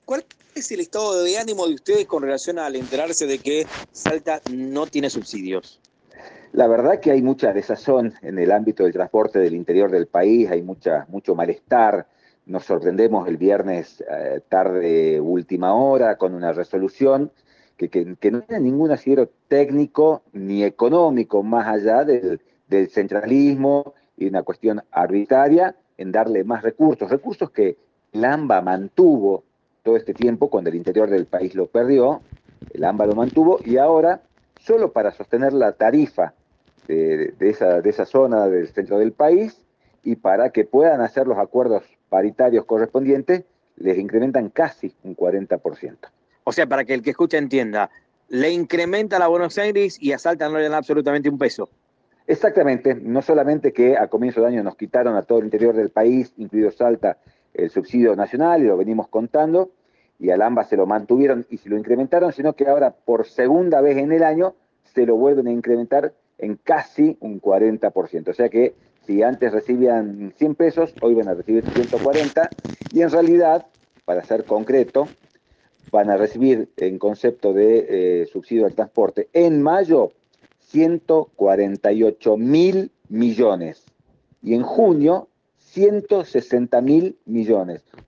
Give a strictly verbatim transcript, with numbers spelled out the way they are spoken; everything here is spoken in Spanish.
¿Cuál es el estado de ánimo de ustedes con relación al enterarse de que Salta no tiene subsidios? La verdad que hay mucha desazón en el ámbito del transporte del interior del país, hay mucha, mucho malestar. Nos sorprendemos el viernes eh, tarde, última hora, con una resolución que, que, que no tiene ningún asidero técnico ni económico, más allá del, del centralismo y una cuestión arbitraria en darle más recursos, recursos que el AMBA mantuvo todo este tiempo cuando el interior del país lo perdió, el AMBA lo mantuvo y ahora solo para sostener la tarifa de, de, esa, de esa zona del centro del país y para que puedan hacer los acuerdos paritarios correspondientes, les incrementan casi un cuarenta por ciento. O sea, para que el que escucha entienda, le incrementa a Buenos Aires y a Salta no le dan absolutamente un peso. Exactamente, no solamente que a comienzo de año nos quitaron a todo el interior del país, incluido Salta, el subsidio nacional, y lo venimos contando, y al AMBA se lo mantuvieron y se lo incrementaron, sino que ahora por segunda vez en el año se lo vuelven a incrementar en casi un cuarenta por ciento. O sea que si antes recibían cien pesos, hoy van a recibir ciento cuarenta, y en realidad, para ser concreto, van a recibir en concepto de eh, subsidio al transporte en mayo ciento cuarenta y ocho mil millones y en junio ciento sesenta mil millones.